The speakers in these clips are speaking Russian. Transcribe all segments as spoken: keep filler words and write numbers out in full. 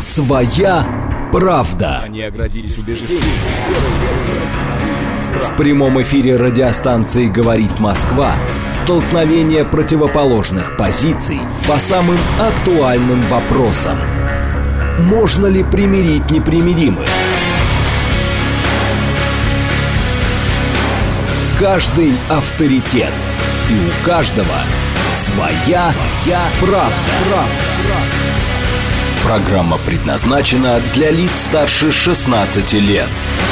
Своя правда. Они оградились убеждениями. В прямом эфире радиостанции «Говорит Москва» столкновение противоположных позиций по самым актуальным вопросам. Можно ли примирить непримиримых? Каждый авторитет. И у каждого своя, своя правда. правда. Программа предназначена для лиц старше шестнадцати лет.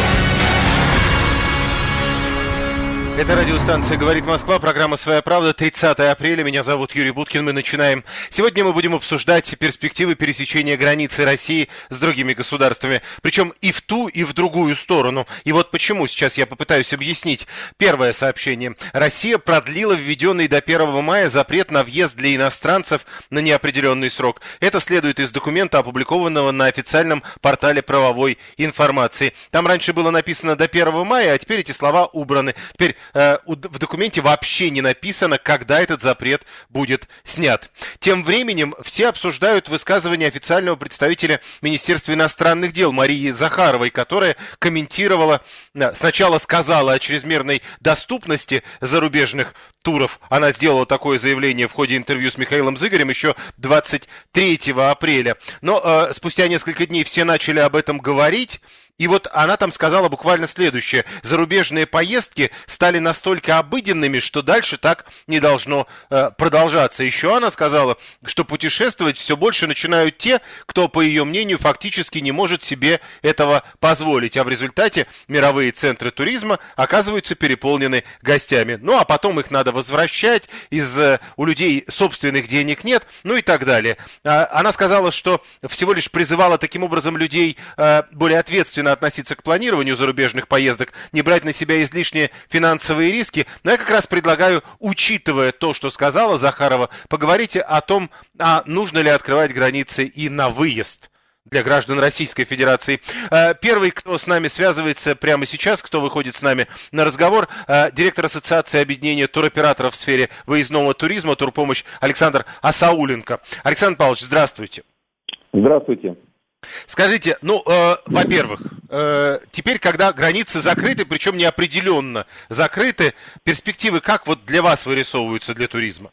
Это радиостанция «Говорит Москва», программа «Своя правда», тридцатое апреля. Меня зовут Юрий Буткин, мы начинаем. Сегодня мы будем обсуждать перспективы пересечения границы России с другими государствами. Причем и в ту, и в другую сторону. И вот почему. Сейчас я попытаюсь объяснить. Первое сообщение. Россия продлила введенный до первого мая запрет на въезд для иностранцев на неопределенный срок. Это следует из документа, опубликованного на официальном портале правовой информации. Там раньше было написано до первого мая, а теперь эти слова убраны. Теперь в документе вообще не написано, когда этот запрет будет снят. Тем временем все обсуждают высказывание официального представителя Министерства иностранных дел Марии Захаровой, которая комментировала, сначала сказала о чрезмерной доступности зарубежных туров. Она сделала такое заявление в ходе интервью с Михаилом Зыгорем еще двадцать третьего апреля. Но э, спустя несколько дней все начали об этом говорить. И вот она там сказала буквально следующее. Зарубежные поездки стали настолько обыденными, что дальше так не должно э, продолжаться. Еще она сказала, что путешествовать все больше начинают те, кто, по ее мнению, фактически не может себе этого позволить. А в результате мировые центры туризма оказываются переполнены гостями. Ну, а потом их надо возвращать, из, э, у людей собственных денег нет, ну и так далее. А, она сказала, что всего лишь призывала таким образом людей э, более ответственно относиться к планированию зарубежных поездок, не брать на себя излишние финансовые риски. Но я как раз предлагаю, учитывая то, что сказала Захарова, поговорить о том, а нужно ли открывать границы и на выезд для граждан Российской Федерации. Первый, кто с нами связывается прямо сейчас, кто выходит с нами на разговор, директор Ассоциации объединения туроператоров в сфере выездного туризма «Турпомощь» Александр Асауленко. Александр Павлович, здравствуйте. Здравствуйте. Скажите, ну, э, во-первых, э, теперь, когда границы закрыты, причем неопределенно закрыты, перспективы как вот для вас вырисовываются для туризма?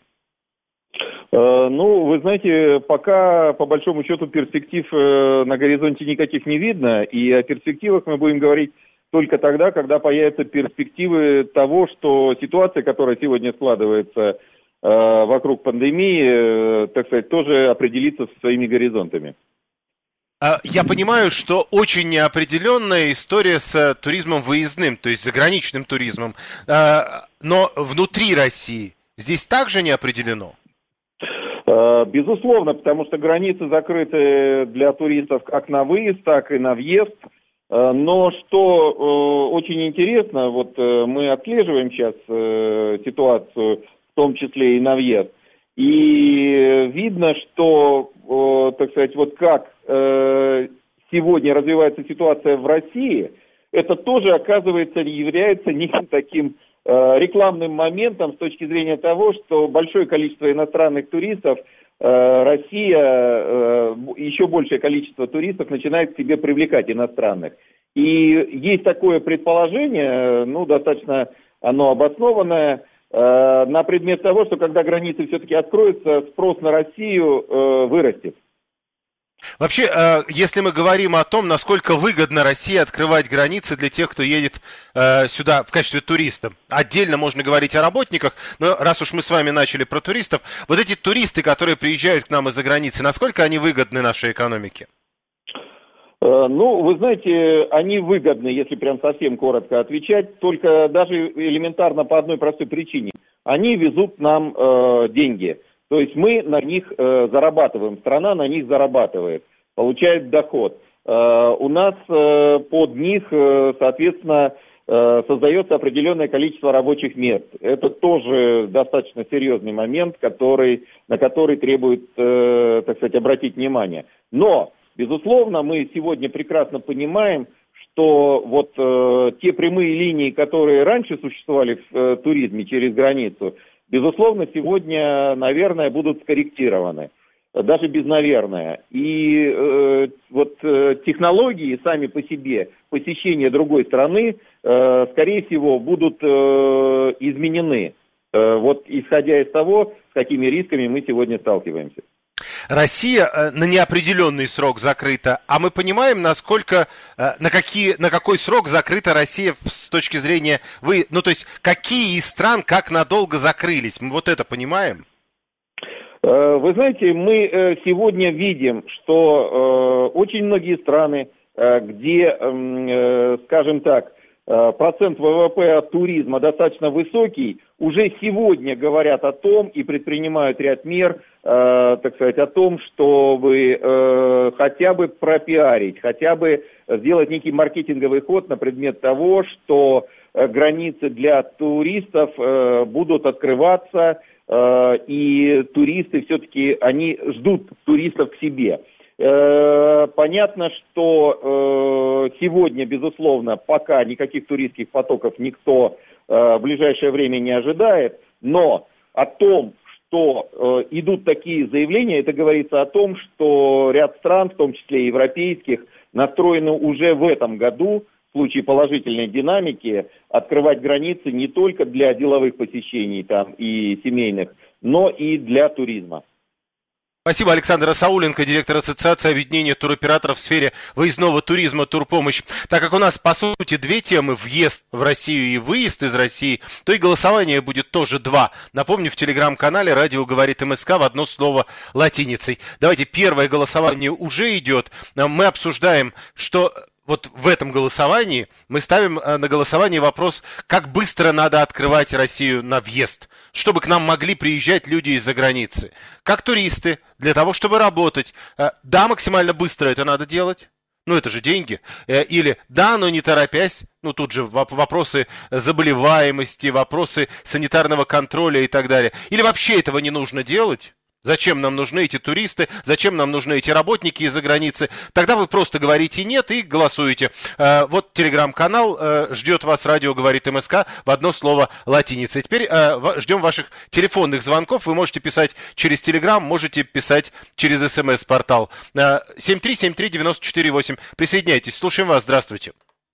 Э, ну, вы знаете, пока, по большому счету, перспектив э, на горизонте никаких не видно, и о перспективах мы будем говорить только тогда, когда появятся перспективы того, что ситуация, которая сегодня складывается э, вокруг пандемии, э, так сказать, тоже определится со своими горизонтами. Я понимаю, что очень неопределенная история с туризмом выездным, то есть заграничным туризмом, но внутри России здесь также не определено? Безусловно, потому что границы закрыты для туристов как на выезд, так и на въезд. Но что очень интересно, вот мы отслеживаем сейчас ситуацию, в том числе и на въезд, и видно, что, так сказать, вот как сегодня развивается ситуация в России, это тоже, оказывается, является неким таким рекламным моментом с точки зрения того, что большое количество иностранных туристов, Россия, еще большее количество туристов начинает к себе привлекать иностранных. И есть такое предположение, ну, достаточно оно обоснованное, на предмет того, что когда границы все-таки откроются, спрос на Россию вырастет. Вообще, если мы говорим о том, насколько выгодно России открывать границы для тех, кто едет сюда в качестве туристов, отдельно можно говорить о работниках, но раз уж мы с вами начали про туристов, вот эти туристы, которые приезжают к нам из-за границы, насколько они выгодны нашей экономике? Ну, вы знаете, они выгодны, если прям совсем коротко отвечать, только даже элементарно по одной простой причине. Они везут нам э, деньги. То есть мы на них э, зарабатываем, страна на них зарабатывает, получает доход. Э, у нас э, под них, э, соответственно, э, создается определенное количество рабочих мест. Это тоже достаточно серьезный момент, который, на который требует, э, так сказать, обратить внимание. Но, безусловно, мы сегодня прекрасно понимаем, что вот э, те прямые линии, которые раньше существовали в э, туризме через границу, безусловно, сегодня, наверное, будут скорректированы. даже без «наверное». И э, вот э, технологии сами по себе посещения другой страны, э, скорее всего, будут э, изменены. Э, вот исходя из того, с какими рисками мы сегодня сталкиваемся. Россия на неопределенный срок закрыта, а мы понимаем, насколько, на, какие, на какой срок закрыта Россия с точки зрения, вы, ну то есть какие из стран как надолго закрылись, мы вот это понимаем? Вы знаете, мы сегодня видим, что очень многие страны, где, скажем так, процент ВВП от туризма достаточно высокий, уже сегодня говорят о том и предпринимают ряд мер, э, так сказать, о том, чтобы э, хотя бы пропиарить, хотя бы сделать некий маркетинговый ход на предмет того, что э, границы для туристов э, будут открываться, э, и туристы все-таки, они ждут туристов к себе. Понятно, что сегодня, безусловно, пока никаких туристских потоков никто в ближайшее время не ожидает, но о том, что идут такие заявления, это говорится о том, что ряд стран, в том числе европейских, настроены уже в этом году, в случае положительной динамики, открывать границы не только для деловых посещений там, и семейных, но и для туризма. Спасибо, Александр Асауленко, директор Ассоциации объединения туроператоров в сфере выездного туризма «Турпомощь». Так как у нас, по сути, две темы – въезд в Россию и выезд из России, то и голосование будет тоже два. Напомню, в телеграм-канале «Радио говорит МСК» в одно слово латиницей. Давайте, первое голосование уже идет. Мы обсуждаем, что... Вот в этом голосовании мы ставим на голосование вопрос, как быстро надо открывать Россию на въезд, чтобы к нам могли приезжать люди из-за границы. Как туристы, для того, чтобы работать. Да, максимально быстро это надо делать. Ну, это же деньги. Или да, но не торопясь. Ну, тут же вопросы заболеваемости, вопросы санитарного контроля и так далее. Или вообще этого не нужно делать. Зачем нам нужны эти туристы, зачем нам нужны эти работники из-за границы? Тогда вы просто говорите «нет» и голосуете. Вот телеграм-канал ждет вас, радио говорит МСК, в одно слово латиницей. Теперь ждем ваших телефонных звонков. Вы можете писать через телеграм, можете писать через смс-портал. семь три семь три девять четыре восемь. Присоединяйтесь. Слушаем вас. Здравствуйте.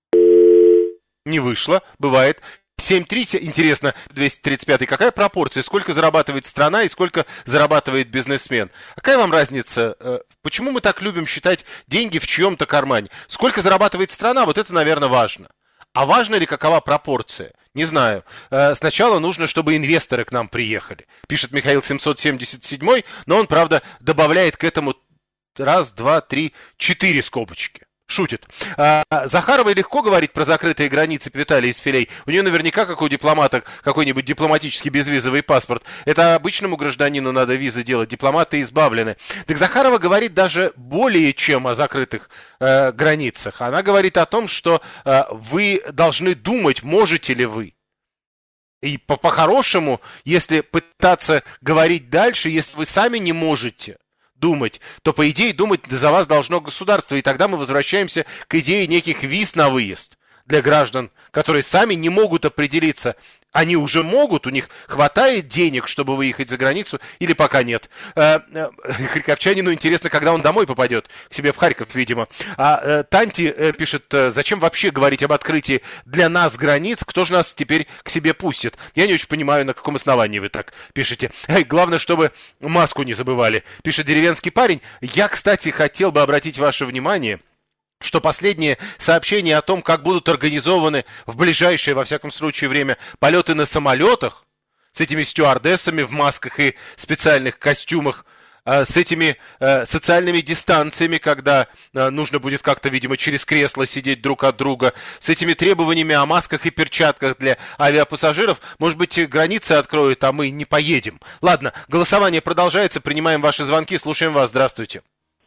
Не вышло. Бывает. семь три, интересно, двести тридцать пять, какая пропорция, сколько зарабатывает страна и сколько зарабатывает бизнесмен? Какая вам разница? Почему мы так любим считать деньги в чьем-то кармане? Сколько зарабатывает страна, вот это, наверное, важно. А важно ли, какова пропорция? Не знаю. Сначала нужно, чтобы инвесторы к нам приехали. Пишет Михаил семьсот семьдесят семь, но он, правда, добавляет к этому раз, два, три, четыре скобочки. Шутит. А, Захаровой легко говорить про закрытые границы Виталия из Филей. У нее наверняка, как у дипломата, какой-нибудь дипломатический безвизовый паспорт. Это обычному гражданину надо визы делать. Дипломаты избавлены. Так Захарова говорит даже более чем о закрытых э, границах. Она говорит о том, что э, вы должны думать, можете ли вы. И по- по-хорошему, если пытаться говорить дальше, если вы сами не можете думать, то, по идее, думать за вас должно государство. И тогда мы возвращаемся к идее неких виз на выезд для граждан, которые сами не могут определиться. Они уже могут, у них хватает денег, чтобы выехать за границу, или пока нет. Харьковчанину интересно, когда он домой попадет, к себе в Харьков, видимо. А Танти пишет, зачем вообще говорить об открытии для нас границ, кто же нас теперь к себе пустит? Я не очень понимаю, на каком основании вы так пишете. Эй, главное, чтобы маску не забывали, пишет деревенский парень. Я, кстати, хотел бы обратить ваше внимание, что последние сообщения о том, как будут организованы в ближайшее, во всяком случае, время полеты на самолетах с этими стюардессами в масках и специальных костюмах, с этими социальными дистанциями, когда нужно будет как-то, видимо, через кресло сидеть друг от друга, с этими требованиями о масках и перчатках для авиапассажиров, может быть, границы откроют, а мы не поедем. Ладно, голосование продолжается, принимаем ваши звонки, слушаем вас, здравствуйте.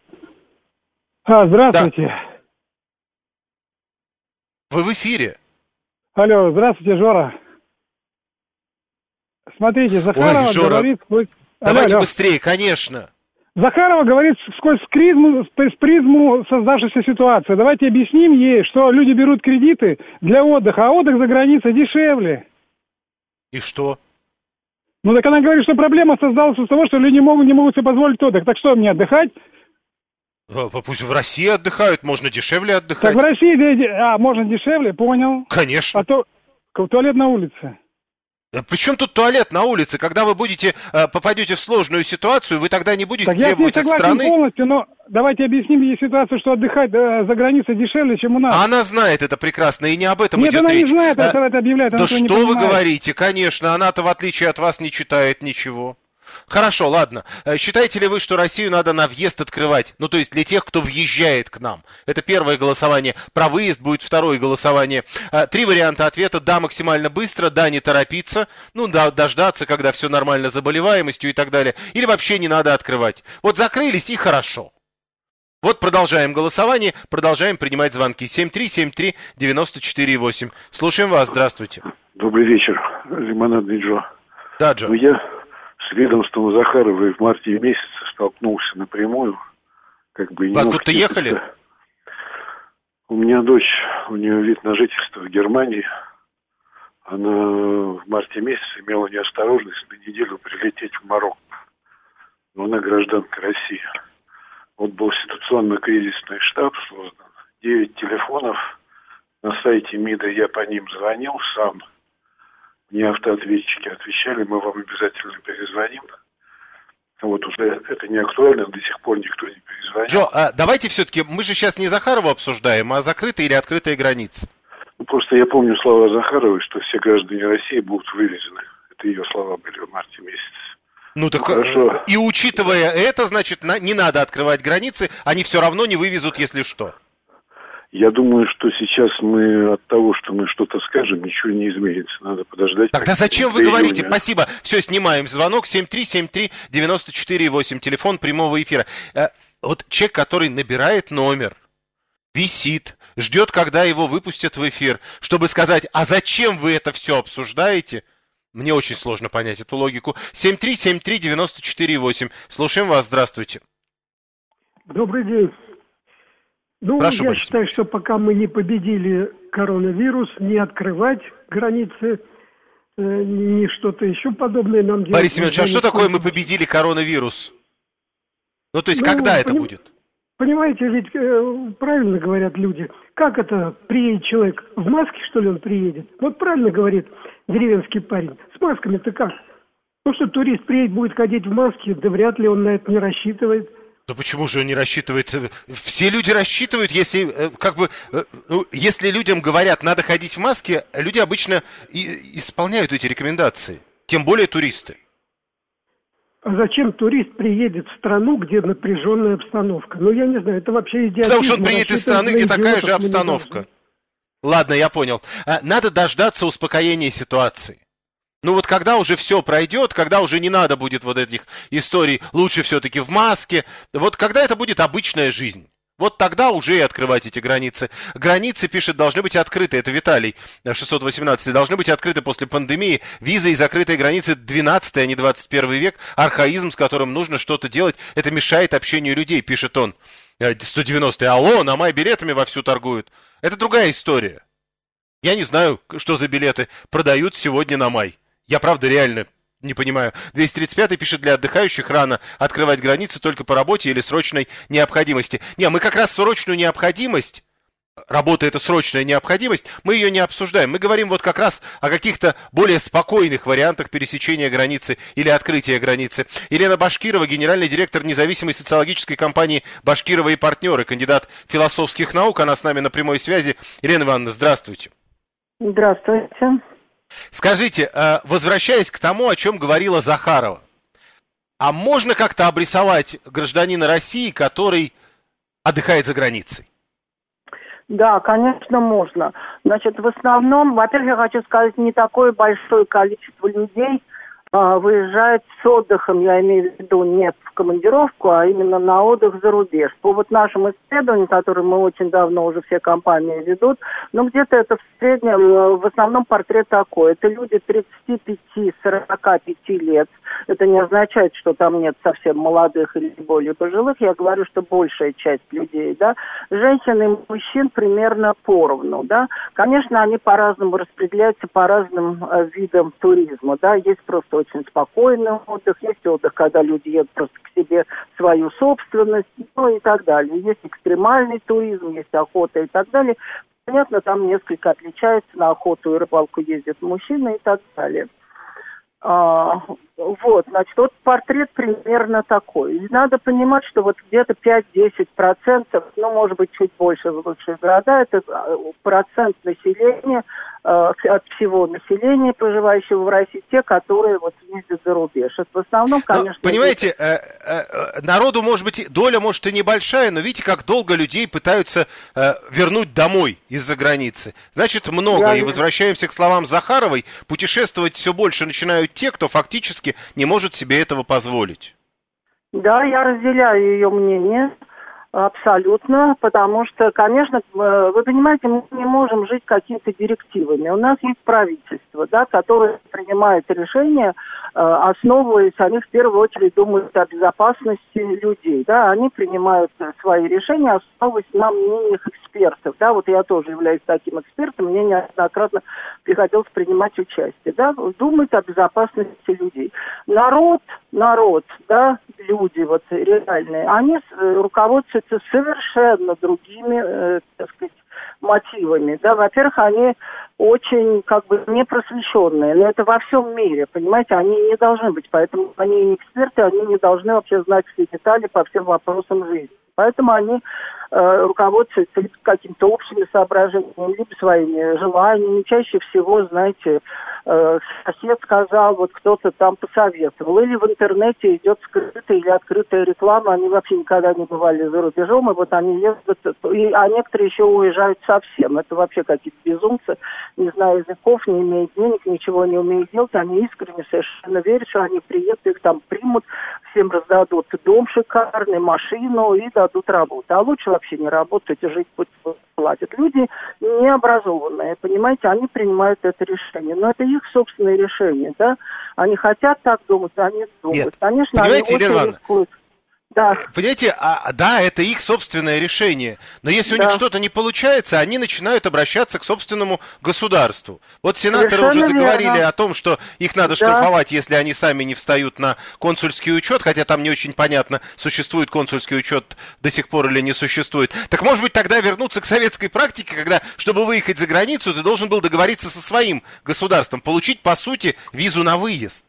А, здравствуйте. Да. Вы в эфире. Алло, здравствуйте, Жора. Смотрите, Захарова Ой, Жора, говорит сквозь... Давайте алло, быстрее, конечно. Захарова говорит сквозь призму, призму создавшейся ситуации. Давайте объясним ей, что люди берут кредиты для отдыха, а отдых за границей дешевле. И что? Ну, так она говорит, что проблема создалась из того, что люди не могут, не могут себе позволить отдых. Так что, мне отдыхать? Пусть в России отдыхают, можно дешевле отдыхать. Так в России, а, можно дешевле, понял. Конечно. А то туалет на улице. Да при чем тут туалет на улице? Когда вы будете, попадете в сложную ситуацию, вы тогда не будете так требовать я от страны... согласен полностью, но давайте объясним ей ситуацию, что отдыхать за границей дешевле, чем у нас. Она знает это прекрасно, и не об этом Нет, идет она речь. не знает, а... она это объявляет. Да что вы говорите, конечно, она-то в отличие от вас не читает ничего. Хорошо, ладно. Считаете ли вы, что Россию надо на въезд открывать? Ну, то есть для тех, кто въезжает к нам. Это первое голосование. Про выезд будет второе голосование. Три варианта ответа. Да, максимально быстро. Да, не торопиться. Ну, да, дождаться, когда все нормально с заболеваемостью и так далее. Или вообще не надо открывать. Вот закрылись и хорошо. Вот продолжаем голосование. Продолжаем принимать звонки. семь три семь три девяносто четыре восемь. Слушаем вас. Здравствуйте. Добрый вечер. Лимонадный Джо. Да, Джо. Ну, я... С ведомством Захаровой в марте месяце столкнулся напрямую. Как бы вы откуда-то ехали? У меня дочь, у нее вид на жительство в Германии. Она в марте месяце имела неосторожность на неделю прилететь в Марокко. Но она гражданка России. Вот был ситуационно-кризисный штаб создан. Девять телефонов. На сайте МИДа я по ним звонил сам. Мне автоответчики отвечали, мы вам обязательно перезвоним. Вот уже это не актуально, до сих пор никто не перезвонил. Джо, а давайте все-таки, мы же сейчас не Захарова обсуждаем, а закрытые или открытые границы. Ну, просто я помню слова Захаровой, что все граждане России будут вывезены. Это ее слова были в марте месяце. Ну так ну, и учитывая это, значит, не надо открывать границы, они все равно не вывезут, если что. Я думаю, что сейчас мы от того, что мы что-то скажем, ничего не изменится. Надо подождать. Тогда зачем вы говорите? Спасибо. Все, снимаем звонок. семь три семь три девяносто четыре восемь. Телефон прямого эфира. Вот человек, который набирает номер, висит, ждет, когда его выпустят в эфир, чтобы сказать, а зачем вы это все обсуждаете? Мне очень сложно понять эту логику. семь три семь три девяносто четыре восемь. Слушаем вас. Здравствуйте. Добрый день. Ну, Прошу, я Борис считаю, Семенович. что пока мы не победили коронавирус, не открывать границы, э, ни что-то еще подобное нам делать. Борис Семенович, а что такое мы победили коронавирус? Ну, то есть, ну, когда это поним... будет? Понимаете, ведь э, правильно говорят люди. Как это приедет человек? В маске, что ли, он приедет? Вот правильно говорит деревенский парень. С масками-то как? Ну, что турист приедет, будет ходить в маске, да вряд ли он на это не рассчитывает. Да почему же он не рассчитывает? Все люди рассчитывают, если как бы, ну, если людям говорят, надо ходить в маске, люди обычно и исполняют эти рекомендации. Тем более туристы. А зачем турист приедет в страну, где напряженная обстановка? Ну, я не знаю, это вообще идиотизм. Потому что он приедет из страны, где такая же обстановка. Ладно, я понял. Надо дождаться успокоения ситуации. Ну вот когда уже все пройдет, когда уже не надо будет вот этих историй, лучше все-таки в маске, вот когда это будет обычная жизнь, вот тогда уже и открывать эти границы. Границы, пишет, должны быть открыты, это Виталий шестьсот восемнадцать, должны быть открыты после пандемии. Визы и закрытые границы двенадцатый, а не двадцать первый век, архаизм, с которым нужно что-то делать, это мешает общению людей, пишет он. сто девяностый, алло, на май билетами вовсю торгуют. Это другая история. Я не знаю, что за билеты продают сегодня на май. Я, правда, реально не понимаю. двести тридцать пятый пишет, для отдыхающих рано открывать границы только по работе или срочной необходимости. Не, мы как раз срочную необходимость, работа это срочная необходимость, мы ее не обсуждаем. Мы говорим вот как раз о каких-то более спокойных вариантах пересечения границы или открытия границы. Елена Башкирова, генеральный директор независимой социологической компании «Башкирова и партнеры», кандидат философских наук, она с нами на прямой связи. Елена Ивановна, здравствуйте. Здравствуйте. Скажите, возвращаясь к тому, о чем говорила Захарова, а можно как-то обрисовать гражданина России, который отдыхает за границей? Да, конечно, можно. Значит, в основном, во-первых, я хочу сказать, не такое большое количество людей а, выезжает с отдыхом, я имею в виду не в командировку, а именно на отдых за рубеж. По вот нашим исследованиям, которые мы очень давно уже все компании ведут, ну где-то это в среднем, в основном портрет такой. Это люди тридцати пяти - сорока пяти лет, Это не означает, что там нет совсем молодых или более пожилых. Я говорю, что большая часть людей, да, женщин и мужчин примерно поровну, да. Конечно, они по-разному распределяются по разным э, видам туризма, да. Есть просто очень спокойный отдых, есть отдых, когда люди едут просто к себе в свою собственность, ну и так далее. Есть экстремальный туризм, есть охота и так далее. Понятно, там несколько отличается, на охоту и рыбалку ездят мужчины и так далее. А, вот, значит, вот портрет примерно такой. И надо понимать, что вот где-то пять-десять процентов, ну, может быть, чуть больше в лучшие города, это процент населения, э, от всего населения, проживающего в России, те, которые вот ездят за рубеж. Это в основном, конечно... Но, понимаете, это... э, э, народу, может быть, доля, может, и небольшая, но видите, как долго людей пытаются э, вернуть домой из-за границы. Значит, много. Я... И возвращаемся к словам Захаровой, путешествовать все больше начинают те, кто фактически не может себе этого позволить. Да, я разделяю ее мнение абсолютно, потому что, конечно, вы понимаете, мы не можем жить какими-то директивами. У нас есть правительство, да, которое принимает решения, основываясь, они в первую очередь думают о безопасности людей, да, они принимают свои решения, основываясь на мнениях экспертов, да, вот я тоже являюсь таким экспертом, мне неоднократно приходилось принимать участие, да, думать о безопасности людей. Народ, народ, да, люди вот реальные, они руководствуются совершенно другими, э, так сказать, мотивами, да, во-первых, они очень, как бы, непросвещенные, но это во всем мире, понимаете, они не должны быть, поэтому они не эксперты, они не должны вообще знать все детали по всем вопросам жизни, поэтому они э, руководствуются либо какими-то общими соображениями, либо своими желаниями, чаще всего, знаете, э, сосед сказал, вот кто-то там посоветовал, или в интернете идет скрытая или открытая реклама, они вообще никогда не бывали за рубежом, и вот они ездят, и, а некоторые еще уезжают совсем, это вообще какие-то безумцы, не зная языков, не имеют денег, ничего не умеют делать, они искренне совершенно верят, что они приедут, их там примут, всем раздадут дом шикарный, машину и дадут работу. А лучше вообще не работать и жить пусть платят. Люди необразованные, понимаете, они принимают это решение. Но это их собственное решение, да? Они хотят так думать, они думают. Нет. Конечно, понимаете, они Елена очень рискуют. Да. Понимаете, а, да, это их собственное решение, но если у да. них что-то не получается, они начинают обращаться к собственному государству. Вот сенаторы Совершенно уже заговорили верно. О том, что их надо да. штрафовать, если они сами не встают на консульский учет, хотя там не очень понятно, существует консульский учет до сих пор или не существует. Так может быть тогда вернуться к советской практике, когда, чтобы выехать за границу, ты должен был договориться со своим государством, получить, по сути, визу на выезд.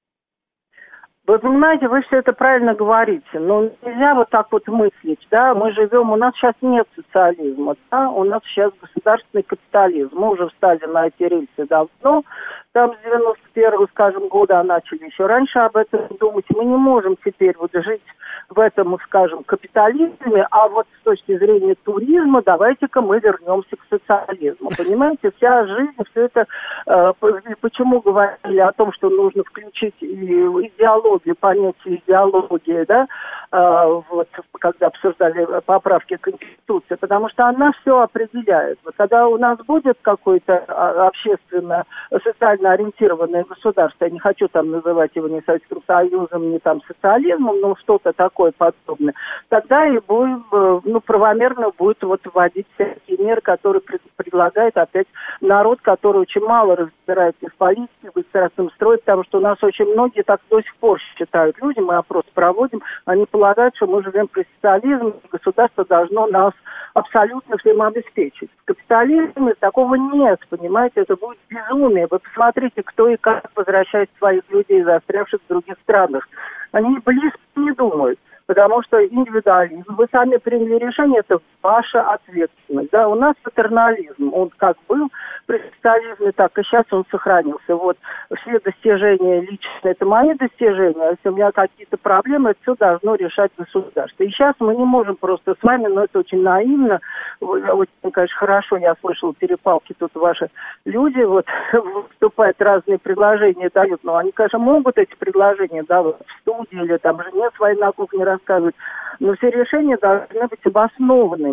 Вы понимаете, вы все это правильно говорите, но нельзя вот так вот мыслить, да, мы живем, у нас сейчас нет социализма, да, у нас сейчас государственный капитализм, мы уже встали на эти рельсы давно, там с девяносто первого, скажем, года начали еще раньше об этом думать, мы не можем теперь вот жить в этом, скажем, капитализме, а вот с точки зрения туризма давайте-ка мы вернемся к социализму, понимаете, вся жизнь, все это, э, почему говорили о том, что нужно включить идеологию, понятие идеологии, да, э, вот, когда обсуждали поправки к Конституции, потому что она все определяет. Вот, когда у нас будет какое-то общественно, социально ориентированное государство, я не хочу там называть его ни Советским Союзом, ни там социализмом, но что-то такое подобное, тогда и будет, ну, правомерно будет вот вводить всякие меры, которые пред, предлагает опять народ, который очень мало разбирается в политике, в государственном строе, потому что у нас очень многие так до сих пор считают люди, мы опрос проводим, они полагают, что мы живем при социализме, государство должно нас абсолютно всем обеспечить. В капитализме такого нет, понимаете, это будет безумие. Вы посмотрите, кто и как возвращает своих людей, застрявших в других странах. Они близко не думают, потому что индивидуализм, вы сами приняли решение, это ваша ответственность. Да, у нас патернализм, он как был при социализме, так и сейчас он сохранился. Вот все достижения личные, это мои достижения, а если у меня какие-то проблемы, это все должно решать государство. И сейчас мы не можем просто с вами, но это очень наивно, очень, конечно, хорошо, я слышала перепалки, тут ваши люди вот выступают, разные предложения дают, но они, конечно, могут эти предложения давать в студии или там жене своей на кухне рассказывать, но все решения должны быть обоснованными.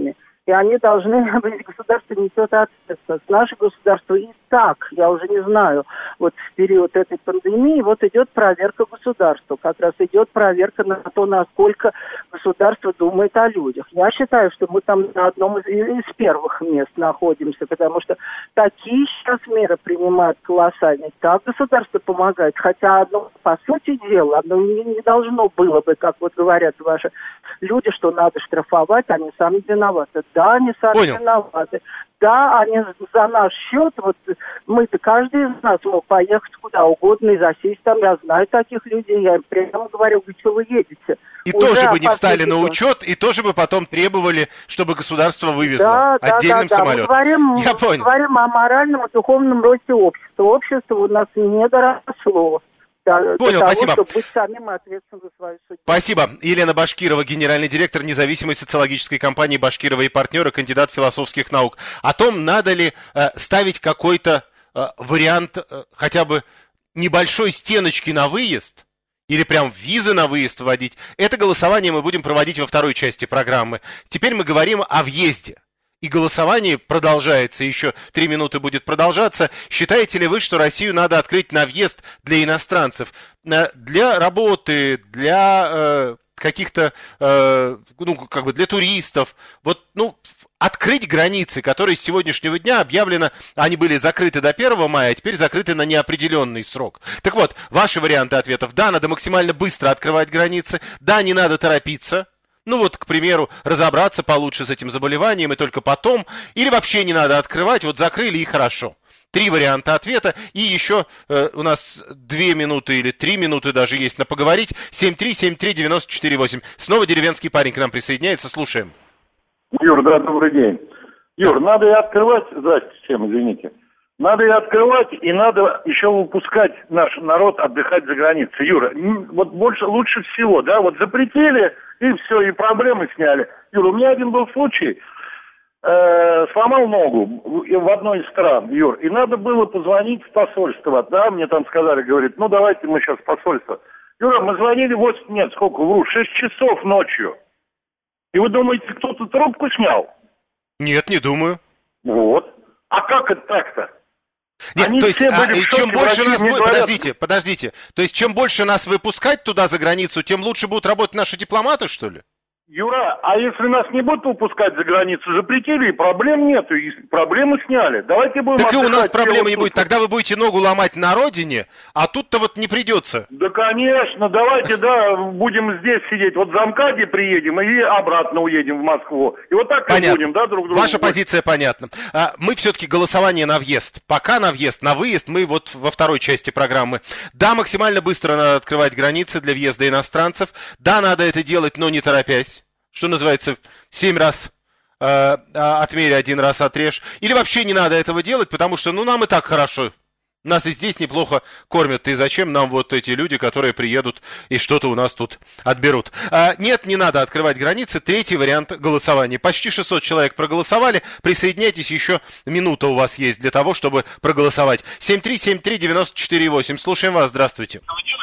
и они должны быть, государство несет ответственность. Наше государство и так, я уже не знаю, вот в период этой пандемии, вот идет проверка государства, как раз идет проверка на то, насколько государство думает о людях. Я считаю, что мы там на одном из, из первых мест находимся, потому что такие сейчас меры принимают колоссальные, так государство помогает, хотя одно, по сути дела, оно не, не должно было бы, как вот говорят ваши люди, что надо штрафовать, они сами виноваты. Да, они сами Понял. виноваты. Да, они за наш счет, вот мы-то, каждый из нас мог поехать куда угодно и засесть там. Я знаю таких людей, я им прямо говорю, вы что вы едете? И Уже тоже бы не встали на год. учет, и тоже бы потом требовали, чтобы государство вывезло Да, отдельным да, да, самолетом. Мы говорим, Я мы понял. говорим о моральном и духовном росте общества. Общество у нас не доросло. До, Понял, до того, спасибо. чтобы быть самим ответственным за свою судьбу. Спасибо. Елена Башкирова, генеральный директор независимой социологической компании «Башкирова и партнеры», кандидат философских наук. О том, надо ли э, ставить какой-то э, вариант э, хотя бы небольшой стеночки на выезд, или прям визы на выезд вводить, это голосование мы будем проводить во второй части программы. Теперь мы говорим о въезде. И голосование продолжается, еще три минуты будет продолжаться. Считаете ли вы, что Россию надо открыть на въезд для иностранцев? Для работы, для э, каких-то, э, ну, как бы для туристов. Вот, ну, открыть границы, которые с сегодняшнего дня объявлено, они были закрыты до первого мая, а теперь закрыты на неопределенный срок. Так вот, ваши варианты ответов. Да, надо максимально быстро открывать границы. Да, не надо торопиться. Ну вот, к примеру, разобраться получше с этим заболеванием и только потом. Или вообще не надо открывать, вот закрыли и хорошо. Три варианта ответа. И еще э, у нас две минуты или три минуты даже есть на поговорить. семь три семь три девяносто четыре восемь. Снова деревенский парень к нам присоединяется. Слушаем. Юр, да, добрый день. Юр, надо и открывать, здрасте всем, извините. Надо и открывать, и надо еще выпускать наш народ отдыхать за границей. Юра, вот больше, лучше всего, да, вот запретили, и все, и проблемы сняли. Юра, у меня один был случай, э, сломал ногу в одной из стран, Юр, и надо было позвонить в посольство, да, мне там сказали, говорит, ну давайте мы сейчас в посольство. Юра, мы звонили восемь, нет, сколько, вру, шесть часов ночью. И вы думаете, кто-то трубку снял? Нет, не думаю. Вот. А как это так-то? Нет, Они то есть, все а, были в чем шоке, больше в нас России будет... говорят... Подождите, подождите. То есть, чем больше нас выпускать туда за границу, тем лучше будут работать наши дипломаты, что ли? Юра, а если нас не будут выпускать за границу, запретили, и проблем нету, и проблемы сняли. Давайте будем Так и у нас отдыхать проблемы не все будет. вот Тогда вы будете ногу ломать на родине, а тут-то вот не придется. Да, конечно, давайте, да, будем здесь сидеть. Вот за МКАДе приедем и обратно уедем в Москву. И вот так и будем, да, друг другу. Ваша позиция понятна. А, мы все-таки голосование на въезд. Пока на въезд, на выезд мы вот во второй части программы. Да, максимально быстро надо открывать границы для въезда иностранцев. Да, надо это делать, но не торопясь. Что называется, семь раз э, отмерь, один раз отрежь. Или вообще не надо этого делать, потому что, ну, нам и так хорошо. Нас и здесь неплохо кормят. И зачем нам вот эти люди, которые приедут и что-то у нас тут отберут? А, нет, не надо открывать границы. Третий вариант голосования. Почти шестьсот человек проголосовали. Присоединяйтесь, еще минута у вас есть для того, чтобы проголосовать. семь три семь три девяносто четыре восемь. Слушаем вас, здравствуйте.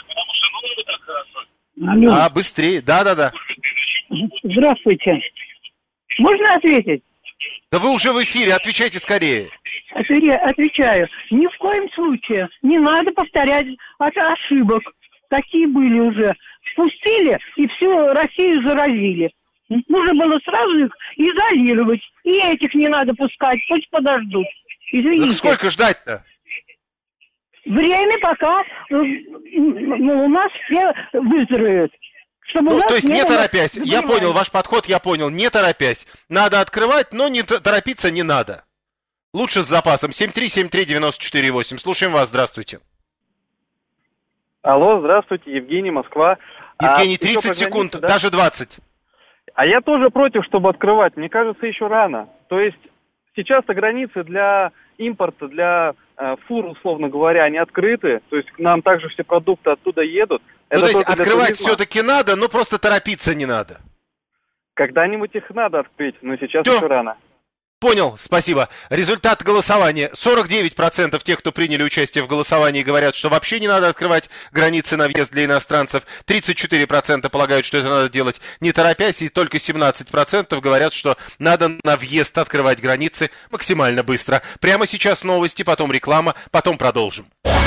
Алло. А, быстрее, да-да-да. Здравствуйте. Можно ответить? Да вы уже в эфире, отвечайте скорее. Отве- Отвечаю. Ни в коем случае не надо повторять от ошибок. Такие были уже. Спустили и всю Россию заразили. Нужно было сразу их изолировать. И этих не надо пускать, пусть подождут. Извините. Так сколько ждать-то? Время пока ну, у нас все выздоровеют. Чтобы Ну, у нас то есть не не было торопясь. Я заболеваний. понял, ваш подход я понял. Не торопясь. Надо открывать, но не т- торопиться не надо. Лучше с запасом. семь три семь три девяносто четыре восемь. Слушаем вас, здравствуйте. Алло, здравствуйте, Евгений, Москва. Евгений, А, тридцать еще секунд, да? даже двадцать. А я тоже против, чтобы открывать. Мне кажется, еще рано. То есть сейчас-то границы для импорта, для э, фур, условно говоря, они открыты. То есть к нам также все продукты оттуда едут. Ну, Это то есть только для открывать туризма. все-таки надо, но просто торопиться не надо. Когда-нибудь их надо открыть, но сейчас Всё. еще рано. Понял, спасибо. Результат голосования. сорок девять процентов тех, кто приняли участие в голосовании, говорят, что вообще не надо открывать границы на въезд для иностранцев. тридцать четыре процента полагают, что это надо делать не торопясь, и только семнадцать процентов говорят, что надо на въезд открывать границы максимально быстро. Прямо сейчас новости, потом реклама, потом продолжим.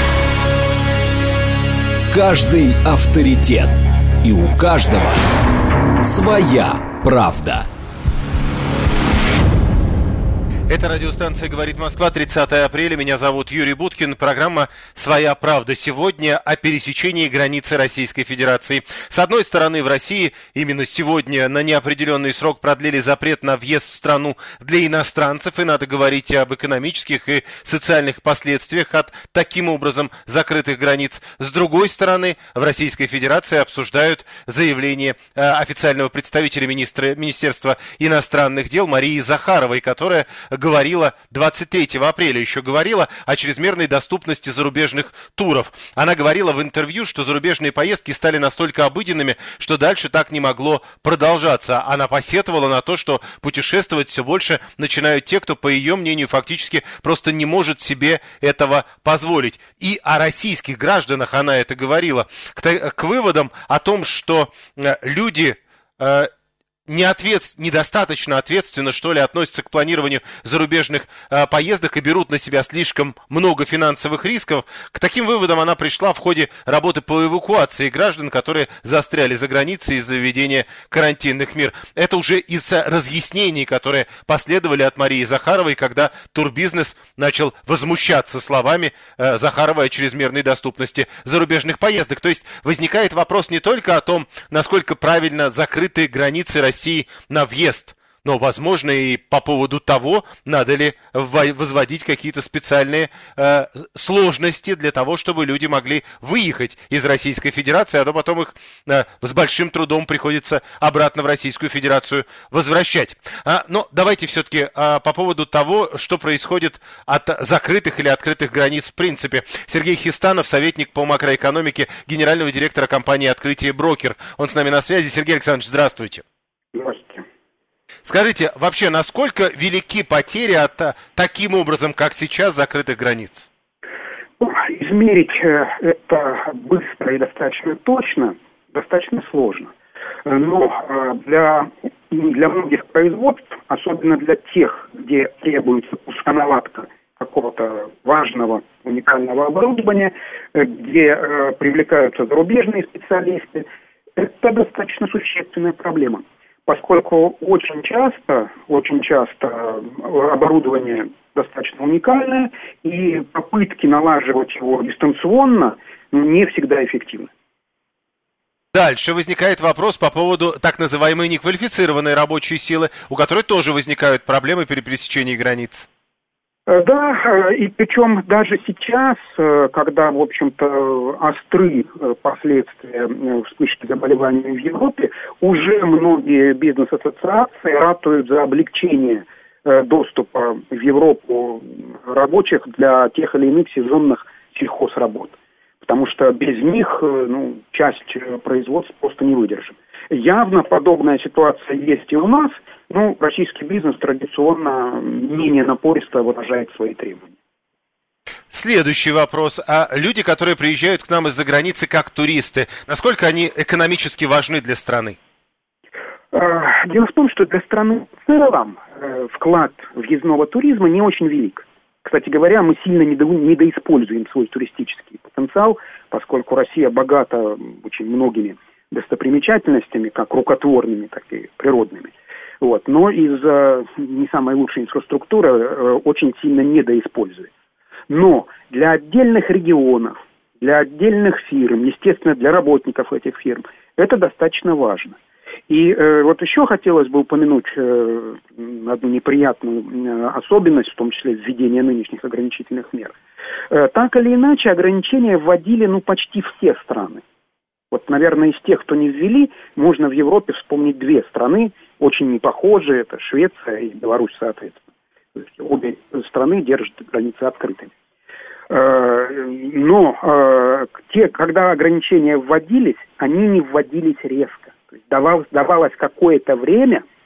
Каждый авторитет. И у каждого своя правда. Это радиостанция «Говорит Москва», тридцатое апреля. Меня зовут Юрий Буткин. Программа «Своя правда» сегодня о пересечении границы Российской Федерации. С одной стороны, в России именно сегодня на неопределенный срок продлили запрет на въезд в страну для иностранцев. И надо говорить об экономических и социальных последствиях от таким образом закрытых границ. С другой стороны, в Российской Федерации обсуждают заявление э, официального представителя министра, Министерства иностранных дел Марии Захаровой, которая говорила двадцать третьего апреля, еще говорила о чрезмерной доступности зарубежных туров. Она говорила в интервью, что зарубежные поездки стали настолько обыденными, что дальше так не могло продолжаться. Она посетовала на то, что путешествовать все больше начинают те, кто, по ее мнению, фактически просто не может себе этого позволить. И о российских гражданах она это говорила. К, к выводам о том, что люди... Э, неответ... недостаточно ответственно, что ли, относятся к планированию зарубежных э, поездок и берут на себя слишком много финансовых рисков. К таким выводам она пришла в ходе работы по эвакуации граждан, которые застряли за границей из-за введения карантинных мер. Это уже из разъяснений, которые последовали от Марии Захаровой, когда турбизнес начал возмущаться словами э, Захаровой о чрезмерной доступности зарубежных поездок. То есть возникает вопрос не только о том, насколько правильно закрыты границы России России на въезд, но, возможно, и по поводу того, надо ли возводить какие-то специальные э, сложности для того, чтобы люди могли выехать из Российской Федерации, а то потом их э, с большим трудом приходится обратно в Российскую Федерацию возвращать. А, но давайте все-таки а, по поводу того, что происходит от закрытых или открытых границ в принципе. Сергей Хистанов, советник по макроэкономике генерального директора компании «Открытие Брокер». Он с нами на связи. Сергей Александрович, здравствуйте. Здравствуйте. Скажите, вообще, насколько велики потери от таким образом, как сейчас, закрытых границ? Ну, измерить это быстро и достаточно точно, достаточно сложно. Но для, для многих производств, особенно для тех, где требуется установка какого-то важного, уникального оборудования, где э, привлекаются зарубежные специалисты, это достаточно существенная проблема. Поскольку очень часто, очень часто оборудование достаточно уникальное, и попытки налаживать его дистанционно не всегда эффективны. Дальше возникает вопрос по поводу так называемой неквалифицированной рабочей силы, у которой тоже возникают проблемы при пересечении границ. Да, и причем даже сейчас, когда, в общем-то, остры последствия вспышки заболеваний в Европе, уже многие бизнес-ассоциации ратуют за облегчение доступа в Европу рабочих для тех или иных сезонных сельхозработ. Потому что без них, ну, часть производств просто не выдержит. Явно подобная ситуация есть и у нас. Ну, российский бизнес традиционно менее напористо выражает свои требования. Следующий вопрос. А люди, которые приезжают к нам из-за границы как туристы, насколько они экономически важны для страны? Дело в том, что для страны в целом вклад въездного туризма не очень велик. Кстати говоря, мы сильно недоиспользуем свой туристический потенциал, поскольку Россия богата очень многими достопримечательностями, как рукотворными, так и природными. Вот. Но из-за не самой лучшей инфраструктуры э, очень сильно недоиспользуется. Но для отдельных регионов, для отдельных фирм, естественно, для работников этих фирм, это достаточно важно. И э, вот еще хотелось бы упомянуть э, одну неприятную э, особенность, в том числе введения нынешних ограничительных мер. Э, так или иначе, ограничения вводили ну, почти все страны. Вот, наверное, из тех, кто не ввели, можно в Европе вспомнить две страны, очень непохожие, это Швеция и Беларусь, соответственно. То есть обе страны держат границы открытыми. Но те, когда ограничения вводились, они не вводились резко. То есть давалось, давалось какое-то время,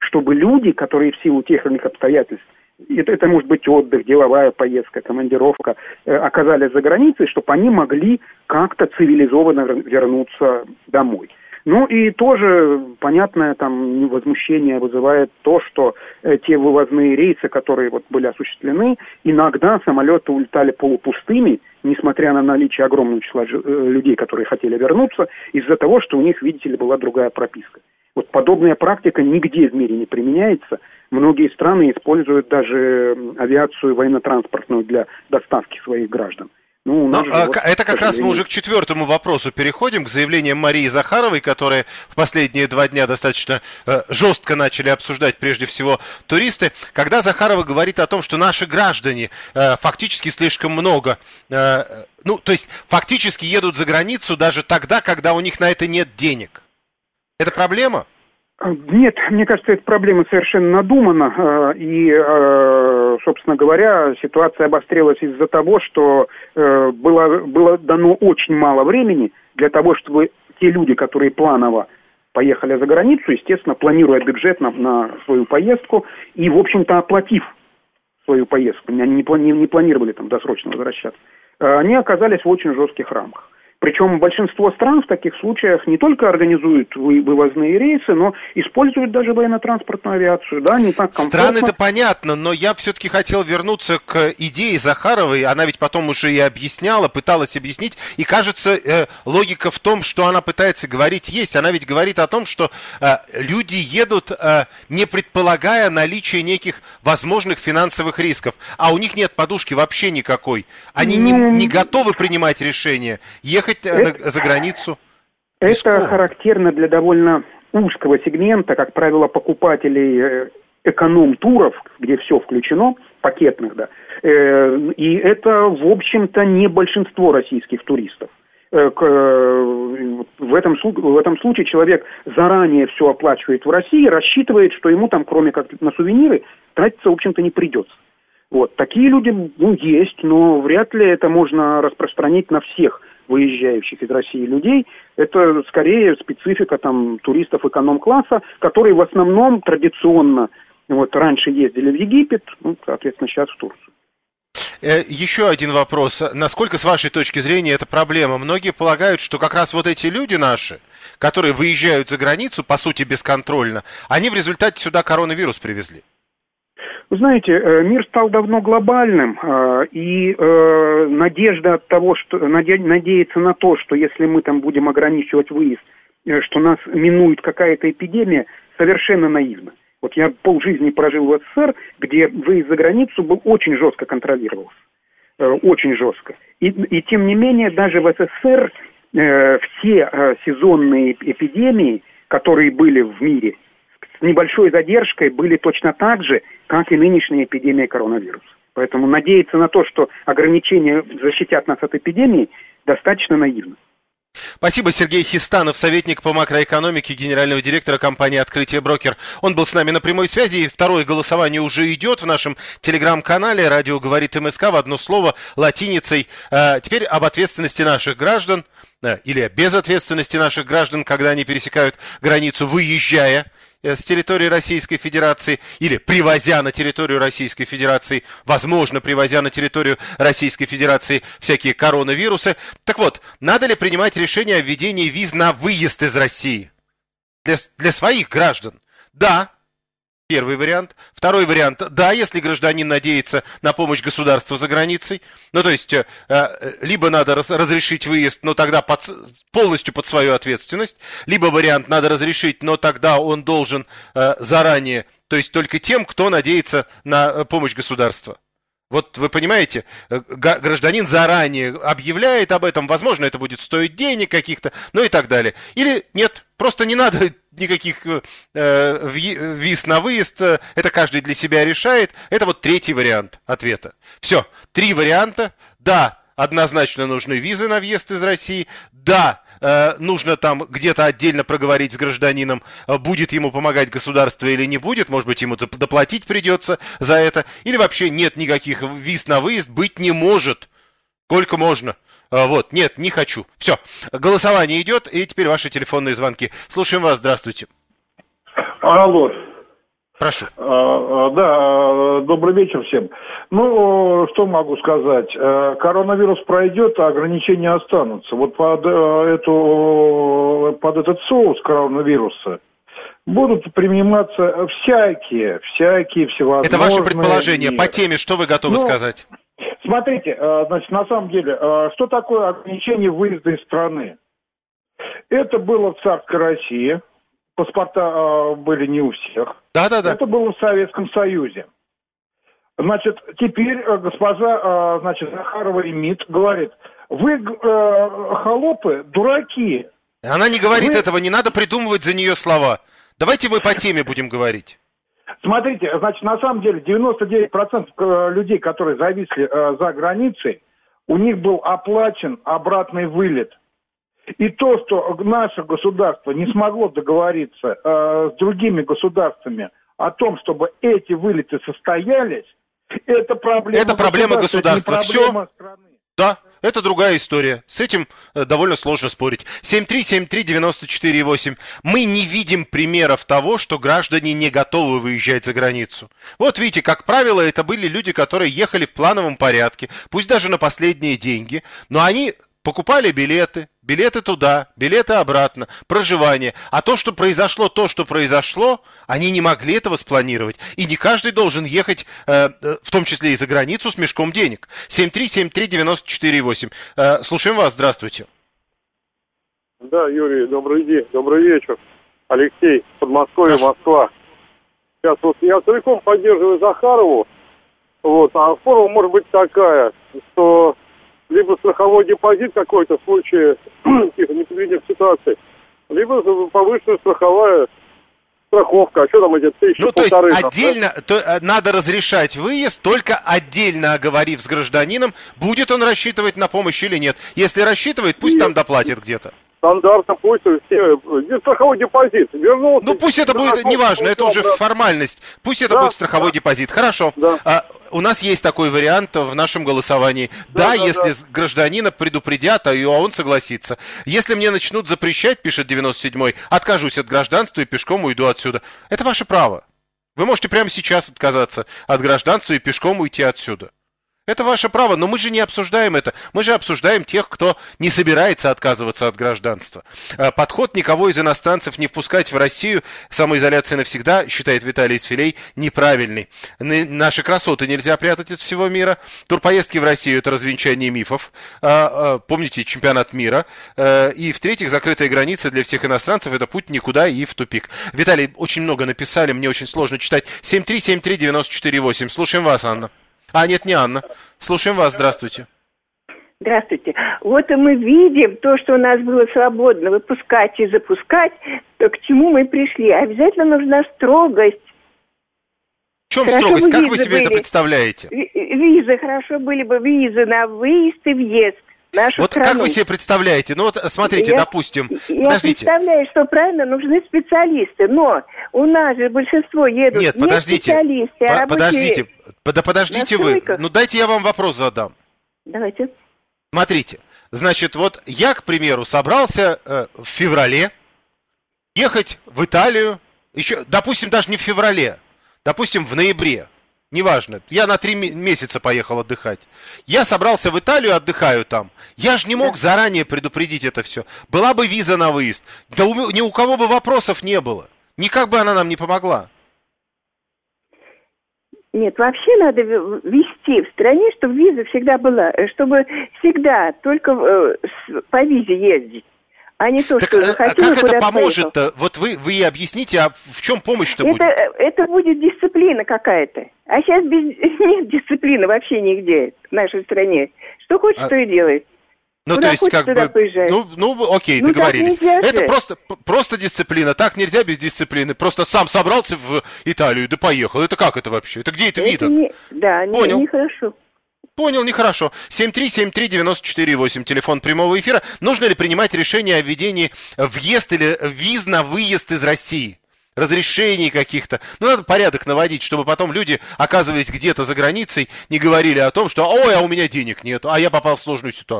чтобы люди, которые в силу тех или иных обстоятельств, это, это может быть отдых, деловая поездка, командировка, э, оказались за границей, чтобы они могли как-то цивилизованно вернуться домой. Ну и тоже понятное там возмущение вызывает то, что э, те вывозные рейсы, которые вот были осуществлены, иногда самолеты улетали полупустыми, несмотря на наличие огромного числа э, людей, которые хотели вернуться, из-за того, что у них, видите ли, была другая прописка. Вот подобная практика нигде в мире не применяется. Многие страны используют даже авиацию военно-транспортную для доставки своих граждан. Ну, Но, же, а, вот, это как раз мы уже к четвертому вопросу переходим, к заявлениям Марии Захаровой, которые в последние два дня достаточно э, жестко начали обсуждать прежде всего туристы. Когда Захарова говорит о том, что наши граждане э, фактически слишком много, э, ну, то есть фактически едут за границу даже тогда, когда у них на это нет денег. Это проблема? Нет, мне кажется, эта проблема совершенно надумана, и, собственно говоря, ситуация обострилась из-за того, что было, было дано очень мало времени для того, чтобы те люди, которые планово поехали за границу, естественно, планируя бюджет на, на свою поездку и, в общем-то, оплатив свою поездку, они не, плани, не планировали там досрочно возвращаться, они оказались в очень жестких рамках. Причем большинство стран в таких случаях не только организуют вывозные рейсы, но используют даже военно-транспортную авиацию. Да, не так комфортно. Страны-то понятно, но я все-таки хотел вернуться к идее Захаровой. Она ведь потом уже и объясняла, пыталась объяснить. И кажется, э, логика в том, что она пытается говорить, есть. Она ведь говорит о том, что э, люди едут, э, не предполагая наличие неких возможных финансовых рисков. А у них нет подушки вообще никакой. Они не, не готовы принимать решения. Ехать Это, за границу? Это рискованно. Характерно для довольно узкого сегмента, как правило, покупателей эконом-туров, где все включено, пакетных, да. И это, в общем-то, не большинство российских туристов. В этом, в этом случае человек заранее все оплачивает в России, рассчитывает, что ему там, кроме как на сувениры, тратиться, в общем-то, не придется. Вот. Такие люди, ну, есть, но вряд ли это можно распространить на всех выезжающих из России людей. Это скорее специфика там туристов эконом-класса, которые в основном традиционно вот раньше ездили в Египет, ну, соответственно, сейчас в Турцию. Еще один вопрос. Насколько, с вашей точки зрения, это проблема? Многие полагают, что как раз вот эти люди наши, которые выезжают за границу, по сути, бесконтрольно, они в результате сюда коронавирус привезли. Вы знаете, мир стал давно глобальным, и надежда от того, что надеяться на то, что если мы там будем ограничивать выезд, что нас минует какая-то эпидемия, совершенно наивно. Вот я полжизни прожил в СССР, где выезд за границу был очень жестко контролировался, очень жестко. И, и тем не менее, даже в СССР все сезонные эпидемии, которые были в мире, с небольшой задержкой были точно так же, как и нынешняя эпидемия коронавируса. Поэтому надеяться на то, что ограничения защитят нас от эпидемии, достаточно наивно. Спасибо. Сергей Хистанов, советник по макроэкономике генерального директора компании «Открытие Брокер». Он был с нами на прямой связи. И второе голосование уже идет в нашем телеграм-канале «Радио говорит МСК» в одно слово латиницей. А теперь об ответственности наших граждан, или о безответственности наших граждан, когда они пересекают границу, выезжая с территории Российской Федерации или привозя на территорию Российской Федерации, возможно, привозя на территорию Российской Федерации всякие коронавирусы. Так вот, надо ли принимать решение о введении виз на выезд из России для, для своих граждан? Да. Первый вариант. Второй вариант. Да, если гражданин надеется на помощь государства за границей. Ну, то есть, э, либо надо раз, разрешить выезд, но тогда под, полностью под свою ответственность. Либо вариант надо разрешить, но тогда он должен э, заранее, то есть только тем, кто надеется на помощь государства. Вот вы понимаете, гражданин заранее объявляет об этом, возможно, это будет стоить денег каких-то, ну и так далее. Или нет, просто не надо никаких э, виз на выезд, это каждый для себя решает. Это вот третий вариант ответа. Все, три варианта. Да, однозначно нужны визы на въезд из России. Да, э, нужно там где-то отдельно проговорить с гражданином, будет ему помогать государство или не будет. Может быть, ему доплатить придется за это. Или вообще нет никаких виз на выезд, быть не может. Сколько можно. Вот, нет, не хочу. Все, голосование идет, и теперь ваши телефонные звонки. Слушаем вас, здравствуйте. Алло. Прошу. А, да, добрый вечер всем. Ну, что могу сказать? Коронавирус пройдет, а ограничения останутся. Вот под, эту, под этот соус коронавируса будут приниматься всякие, всякие всевозможные... Это ваше предположение. По теме что вы готовы ну, сказать? Смотрите, значит, на самом деле, что такое ограничение выезда из страны? Это было в царской России. Паспорта э, были не у всех. Да-да-да. Это было в Советском Союзе. Значит, теперь э, госпожа, э, значит, Захарова и МИД говорит, вы, э, холопы, дураки. Она не говорит вы... этого, не надо придумывать за нее слова. Давайте мы по теме будем говорить. Смотрите, значит, на самом деле девяносто девять процентов людей, которые зависли э, за границей, у них был оплачен обратный вылет. И то, что наше государство не смогло договориться э, с другими государствами о том, чтобы эти вылеты состоялись, это проблема, это проблема государства. государства. Это не проблема Все? страны. Да, это другая история. С этим э, довольно сложно спорить. семь три семь три девять четыре восемь. Мы не видим примеров того, что граждане не готовы выезжать за границу. Вот видите, как правило, это были люди, которые ехали в плановом порядке, пусть даже на последние деньги, но они покупали билеты, билеты туда, билеты обратно, проживание. А то, что произошло, то, что произошло, они не могли этого спланировать. И не каждый должен ехать, э, в том числе и за границу, с мешком денег. семь три семь три девять четыре восемь. Э, слушаем вас, здравствуйте. Да, Юрий, добрый день, добрый вечер. Алексей, Подмосковье, Москва. Сейчас вот я целиком поддерживаю Захарову. Вот, а формула может быть такая, что... либо страховой депозит какой-то в случае каких-то непредвиденных ситуаций, либо повышенная страховая страховка. А что там эти тысячи, ну, полторы? То есть отдельно да? то, надо разрешать выезд, только отдельно оговорив с гражданином, будет он рассчитывать на помощь или нет. Если рассчитывает, пусть нет. Там доплатит где-то. Стандартно пусть все, страховой депозит вернулся. Ну пусть это будет, неважно, это уже да. формальность. Пусть это да, будет страховой да. депозит. Хорошо. Да. А, у нас есть такой вариант в нашем голосовании. Да, да, да если да. гражданина предупредят, а он согласится. Если мне начнут запрещать, пишет девяносто седьмой, откажусь от гражданства и пешком уйду отсюда. Это ваше право. Вы можете прямо сейчас отказаться от гражданства и пешком уйти отсюда. Это ваше право, но мы же не обсуждаем это. Мы же обсуждаем тех, кто не собирается отказываться от гражданства. Подход никого из иностранцев не впускать в Россию, самоизоляция навсегда, считает Виталий из Филей, неправильный. Наши красоты нельзя прятать от всего мира. Турпоездки в Россию – это развенчание мифов. Помните, чемпионат мира. И, в-третьих, закрытые границы для всех иностранцев – это путь никуда и в тупик. Виталий, очень много написали, мне очень сложно читать. семь три семь три девять четыре восемь. Слушаем вас, Анна. А, нет, не Анна. Слушаем вас, здравствуйте. Здравствуйте. Вот и мы видим то, что у нас было свободно выпускать и запускать, то к чему мы пришли. Обязательно нужна строгость. В чем хорошо строгость? Как вы себе были. Это представляете? Визы, хорошо были бы визы на выезд и въезд. Нашу вот страну. Как вы себе представляете? Ну вот смотрите, я, допустим, я подождите. Я представляю, что правильно нужны специалисты, но у нас же большинство едут Нет, не подождите, специалисты, а по- подождите, да подождите вы, ну дайте я вам вопрос задам. Давайте. Смотрите, значит, вот я, к примеру, собрался э, в феврале ехать в Италию, еще, допустим, даже не в феврале, допустим, в ноябре. Неважно, я на три месяца поехал отдыхать. Я собрался в Италию, отдыхаю там. Я же не мог заранее предупредить это все. Была бы виза на выезд. Да у, ни у кого бы вопросов не было. Никак бы она нам не помогла. Нет, вообще надо вести в стране, чтобы виза всегда была. Чтобы всегда только по визе ездить. А не то, так, что захотел, а как это поможет-то? Вот вы, вы объясните, а в чем помощь-то это, будет? Это будет дисциплина какая-то. А сейчас без, нет дисциплины вообще нигде в нашей стране. Что хочешь, а... то и делай. Ну, Куда то есть, как бы, поезжай. ну, ну, окей, ну, договорились. Это просто, просто дисциплина. Так нельзя без дисциплины. Просто сам собрался в Италию, да поехал. Это как это вообще? Это где это, это видно? Не, да, Понял. Нехорошо. Понял, нехорошо. семь три семь три девять четыре восемь, телефон прямого эфира. Нужно ли принимать решение о введении въезд или виз на выезд из России? Разрешений каких-то. Ну, надо порядок наводить, чтобы потом люди, оказываясь где-то за границей, не говорили о том, что «Ой, а у меня денег нет, а я попал в сложную ситуацию».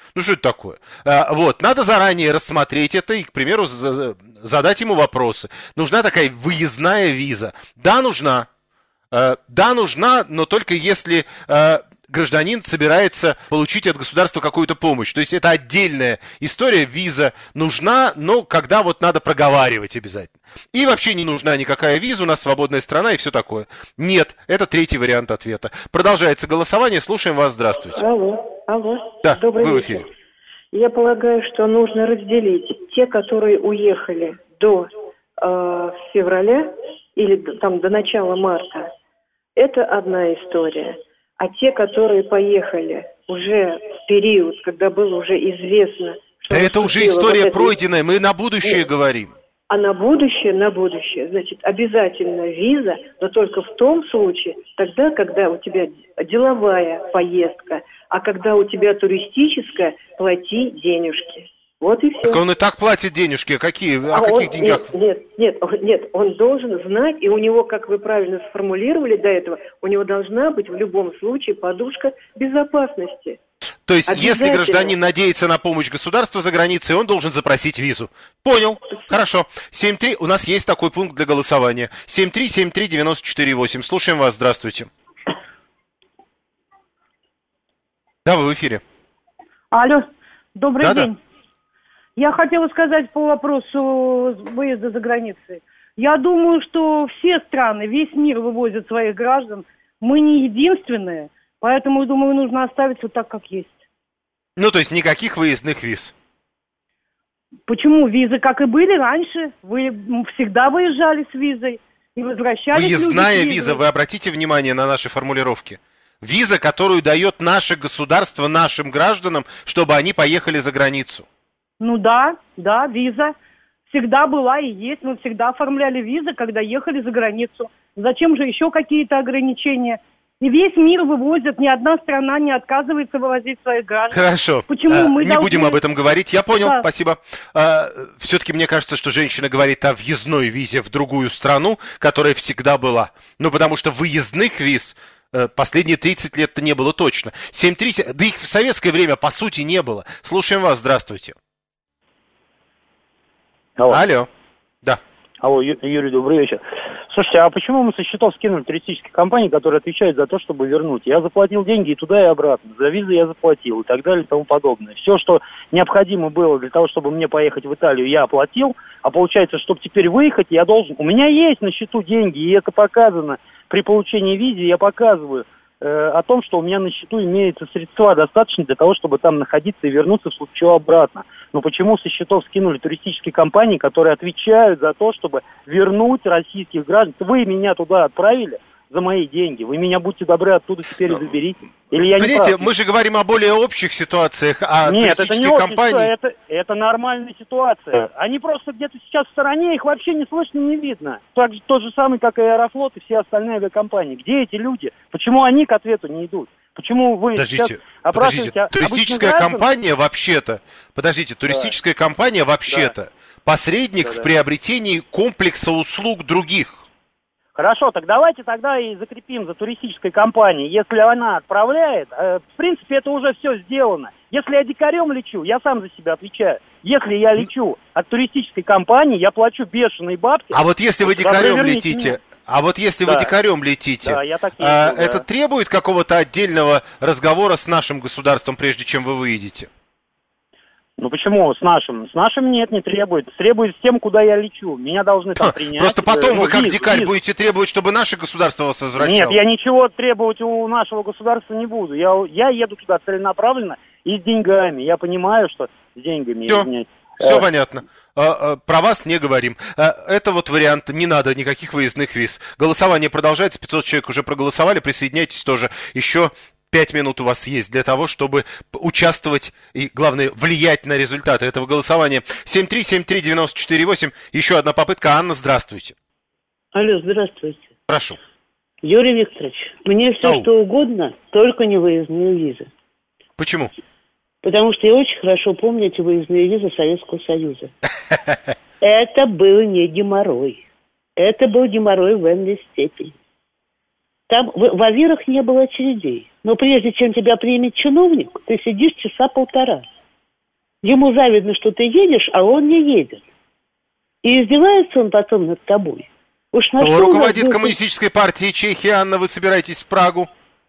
Ну, что это такое? А, вот, надо заранее рассмотреть это и, к примеру, за- задать ему вопросы. Нужна такая выездная виза. Да, нужна. А, да, нужна, но только если а, гражданин собирается получить от государства какую-то помощь. То есть это отдельная история. Виза нужна, но когда вот надо проговаривать обязательно. И вообще не нужна никакая виза, у нас свободная страна и все такое. Нет, это третий вариант ответа. Продолжается голосование, слушаем вас, здравствуйте. Алло, алло. Да, Добрый вы в вечер. эфире. Я полагаю, что нужно разделить те, которые уехали до э, февраля или до- там до начала марта. Это одна история. А те, которые поехали уже в период, когда было уже известно, что Да это уже наступила история вот эта- пройденная, мы на будущее Нет. говорим. А на будущее, на будущее, значит, обязательно виза, но только в том случае, тогда, когда у тебя деловая поездка, а когда у тебя туристическая, плати денежки. Вот и все. Так он и так платит денежки, а какие, о А каких он- деньгах? Нет, нет, нет, он- нет, он должен знать, и у него, как вы правильно сформулировали до этого, у него должна быть в любом случае подушка безопасности. То есть, если Обязательно. гражданин надеется на помощь государства за границей, он должен запросить визу. Понял. Хорошо. семь три, у нас есть такой пункт для голосования. семь три семь три девять четыре восемь. Слушаем вас, здравствуйте. Да, вы в эфире. Алло, добрый Да-да. день. Я хотела сказать по вопросу выезда за границей. Я думаю, что все страны, весь мир вывозят своих граждан. Мы не единственные, поэтому, думаю, нужно оставить вот так, как есть. Ну, то есть, никаких выездных виз. Почему? Визы, как и были раньше. Вы м, всегда выезжали с визой и возвращались. люди Выездная с виза, визой. вы обратите внимание на наши формулировки. Виза, которую дает наше государство нашим гражданам, чтобы они поехали за границу. Ну да, да, виза всегда была и есть. Мы всегда оформляли визы, когда ехали за границу. Зачем же еще какие-то ограничения? И весь мир вывозят, ни одна страна не отказывается вывозить своих граждан. Хорошо. Почему А, мы не должны- будем об этом говорить. Я понял, Да. спасибо. А, все-таки мне кажется, что женщина говорит о въездной визе в другую страну, которая всегда была. Ну, потому что выездных виз э, последние тридцать лет-то не было точно. семь три, да их в советское время, по сути, не было. Слушаем вас, здравствуйте. Алло. Алло. Да. Алло, Ю- Юрий, добрый вечер. Слушайте, а почему мы со счетов скинули туристические компании, которые отвечают за то, чтобы вернуть? Я заплатил деньги и туда, и обратно. За визы я заплатил и так далее и тому подобное. Все, что необходимо было для того, чтобы мне поехать в Италию, я оплатил. А получается, чтобы теперь выехать, я должен... У меня есть на счету деньги, и это показано при получении визы. Я показываю э, о том, что у меня на счету имеются средства достаточно для того, чтобы там находиться и вернуться в случае чего обратно. Но почему со счетов скинули туристические компании, которые отвечают за то, чтобы вернуть российских граждан? Вы меня туда отправили за мои деньги. Вы меня, будьте добры, оттуда теперь и заберите. Или я не Понимаете, прав? мы же говорим о более общих ситуациях, а Нет, это не туристические общество, компании... это, это нормальная ситуация. Они просто где-то сейчас в стороне, их вообще не слышно, не видно. Так же, тот же самый, как и Аэрофлот и все остальные авиакомпании. Где эти люди? Почему они к ответу не идут? Почему вы Подождите, сейчас опрашиваете подождите, туристическая обычных граждан? компания вообще-то, подождите, туристическая компания вообще-то посредник Да, в да. приобретении комплекса услуг других. Хорошо, так давайте тогда и закрепим за туристической компанией. Если она отправляет, э, в принципе, это уже все сделано. Если я дикарем лечу, я сам за себя отвечаю. Если я лечу от туристической компании, я плачу бешеные бабки. А вот если вы Добро дикарем верните летите, меня. а вот если Да. вы дикарем летите, Да, я так ездил, а, да. это требует какого-то отдельного разговора с нашим государством, прежде чем вы выедете? Ну почему с нашим? С нашим нет, не требует. Требует с тем, куда я лечу. Меня должны там принять. Просто потом э, вы ну, как виз- дикарь виз. будете требовать, чтобы наше государство вас возвращало. Нет, я ничего требовать у нашего государства не буду. Я, я еду туда целенаправленно и с деньгами. Я понимаю, что с деньгами, Всё. извиняюсь. Все Э, понятно. А, а, про вас не говорим. А, это вот вариант, не надо никаких выездных виз. Голосование продолжается, пятьсот человек уже проголосовали, присоединяйтесь тоже. Еще пять минут у вас есть для того, чтобы п- участвовать и, главное, влиять на результаты этого голосования. семь три семь три девять четыре восемь. Еще одна попытка. Анна, здравствуйте. Алло, здравствуйте. Прошу. Юрий Викторович, мне все Ау. что угодно, только не выездные визы. Почему? Потому что я очень хорошо помню эти выездные визы Советского Союза. Это был не геморрой. Это был геморрой в энной степени. Там в, в авирах не было очередей. Но прежде чем тебя примет чиновник, ты сидишь часа полтора. Ему завидно, что ты едешь, а он не едет. И издевается он потом над тобой. Уж на Кто что руководит нас... коммунистической партией Чехии, Анна, вы собираетесь в Прагу?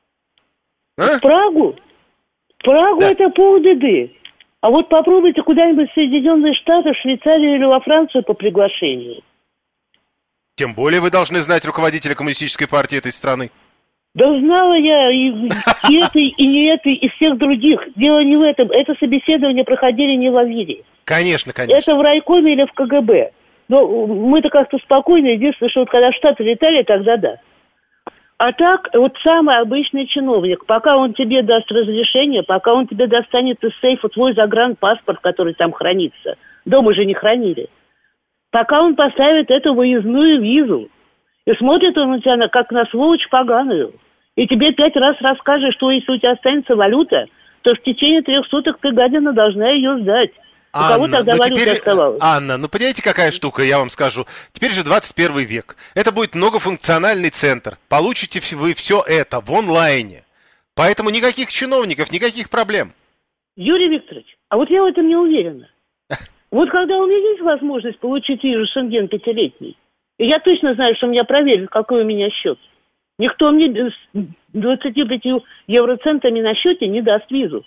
А? В Прагу? В Прагу да. Это полбеды. А вот попробуйте куда-нибудь в Соединенные Штаты, в Швейцарию или во Францию по приглашению. Тем более вы должны знать руководителя коммунистической партии этой страны. Да знала я и, и этой, и не этой, и всех других. Дело не в этом. Это собеседование проходили не в Авире. Конечно, конечно. Это в райкоме или в КГБ. Но мы-то как-то спокойно. Единственное, что вот когда в Штаты летали, тогда да. А так, вот самый обычный чиновник, пока он тебе даст разрешение, пока он тебе достанет из сейфа твой загранпаспорт, который там хранится, дома же не хранили, пока он поставит эту выездную визу, и смотрит он на тебя как на сволочь поганую, и тебе пять раз расскажет, что если у тебя останется валюта, то в течение трех суток ты, гадина, должна ее сдать. У кого Анна, тогда ну валюта теперь, оставалась? Анна, ну понимаете, какая штука, я вам скажу. Теперь же двадцать первый век. Это будет многофункциональный центр. Получите вы все это в онлайне. Поэтому никаких чиновников, никаких проблем. Юрий Викторович, а вот я в этом не уверена. Вот когда у меня есть возможность получить визу Шенген пятилетний, и я точно знаю, что меня проверят, какой у меня счет. Никто мне с двадцатью пятью евроцентами на счете не даст визу.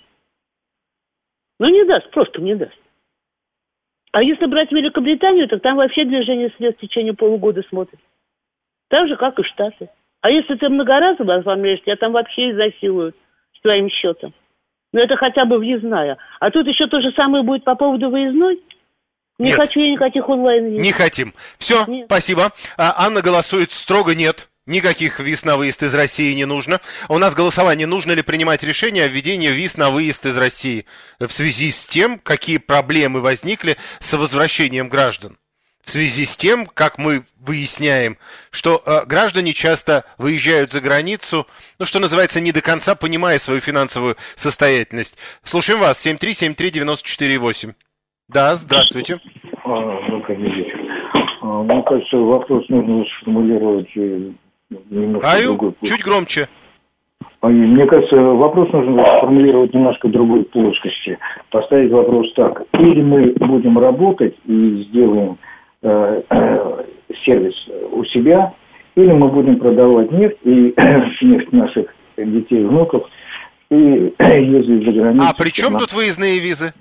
Ну не даст, просто не даст. А если брать Великобританию, то там вообще движение средств в течение полугода смотрят. Так же, как и Штаты. А если ты многоразово оформляешь, тебя там вообще изнасилуют с твоим счетом. Но это хотя бы въездная. А тут еще то же самое будет по поводу выездной. Не нет. хочу я никаких онлайн-виз. Не хотим. Все, нет. Спасибо. А, Анна голосует строго нет. Никаких виз на выезд из России не нужно. У нас голосование, нужно ли принимать решение о введении виз на выезд из России в связи с тем, какие проблемы возникли с возвращением граждан. В связи с тем, как мы выясняем, что э, граждане часто выезжают за границу, ну, что называется, не до конца понимая свою финансовую состоятельность. Слушаем вас, семь три семь три девять четыре восемь. Да, здравствуйте. А, добрый вечер. А, мне кажется, вопрос нужно сформулировать немножко Аю, другой. Чуть громче. А, мне кажется, вопрос нужно сформулировать немножко в другой плоскости. Поставить вопрос так. Или мы будем работать и сделаем э, э, сервис у себя, или мы будем продавать нефть и нефть наших детей и внуков и ездить за границу. А при чем тут выездные визы?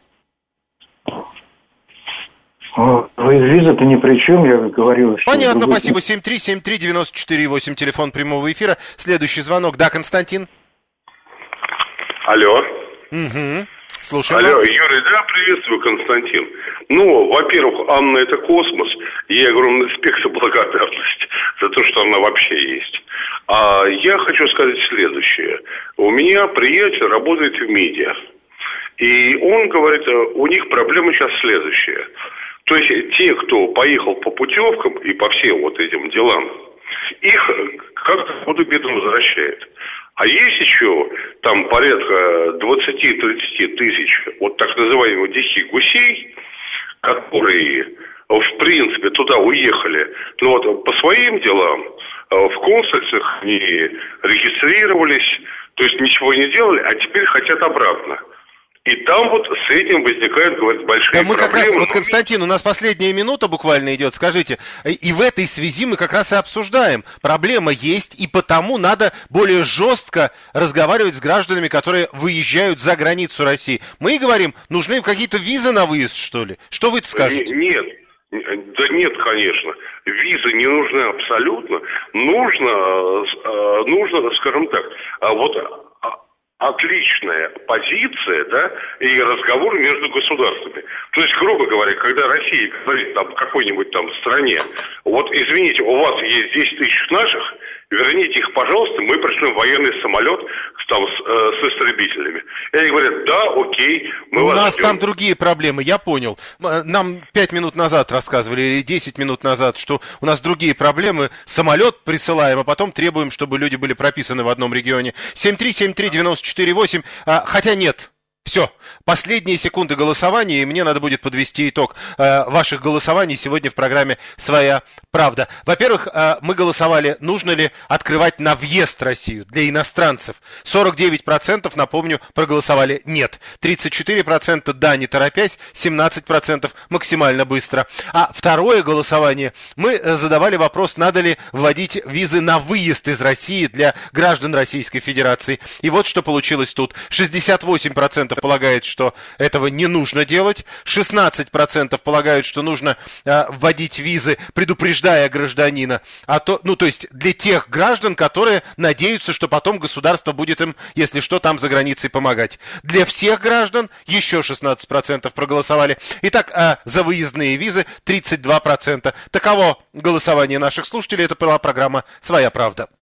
Виза-то ни при чем, я говорил. Что понятно, другой... спасибо. семь три семь три девять четыре восемь, телефон прямого эфира. Следующий звонок. Да, Константин? Алло. Угу. Слушаю Алло, вас. Юрий, да, приветствую, Константин. Ну, во-первых, Анна — это космос. Ей огромный респект и благодарность за то, что она вообще есть. А я хочу сказать следующее. У меня приятель работает в медиа. И он говорит, у них проблема сейчас следующая. То есть те, кто поехал по путевкам и по всем вот этим делам, их как-то худо-бедно возвращает. А есть еще там порядка двадцать-тридцать тысяч вот так называемых диких гусей, которые в принципе туда уехали, но вот по своим делам в консульствах не регистрировались, то есть ничего не делали, а теперь хотят обратно. И там вот с этим возникают, говорят, большие да мы проблемы. Как раз, вот, Константин, у нас последняя минута буквально идет, скажите, и в этой связи мы как раз и обсуждаем. Проблема есть, и потому надо более жестко разговаривать с гражданами, которые выезжают за границу России. Мы говорим, нужны им какие-то визы на выезд, что ли? Что вы скажете? Нет, да нет, конечно. Визы не нужны абсолютно. Нужно, нужно, скажем так, вот... отличная позиция, да, и разговор между государствами. То есть, грубо говоря, когда Россия говорит там какой-нибудь там стране, вот извините, у вас есть десять тысяч наших, верните их, пожалуйста, мы пришлем военный самолет там, с, э, с истребителями. И они говорят, да, окей, мы у вас нас ждем. Там другие проблемы, я понял. Нам пять минут назад рассказывали, или десять минут назад, что у нас другие проблемы. Самолет присылаем, а потом требуем, чтобы люди были прописаны в одном регионе. семь три семь три девять четыре восемь. А, хотя нет, Все, последние секунды голосования, и мне надо будет подвести итог э, ваших голосований сегодня в программе «Своя правда». Во-первых, э, мы голосовали, нужно ли открывать на въезд Россию для иностранцев. сорок девять процентов, напомню, проголосовали «нет». тридцать четыре процента «да, не торопясь», семнадцать процентов максимально быстро. А второе голосование, мы задавали вопрос, надо ли вводить визы на выезд из России для граждан Российской Федерации. И вот что получилось тут. шестьдесят восемь процентов полагает, что этого не нужно делать. шестнадцать процентов полагают, что нужно э, вводить визы, предупреждая гражданина. А то, ну, то есть для тех граждан, которые надеются, что потом государство будет им, если что, там за границей помогать. Для всех граждан еще шестнадцать процентов проголосовали. Итак, э, за выездные визы тридцать два процента. Таково голосование наших слушателей. Это была программа «Своя правда».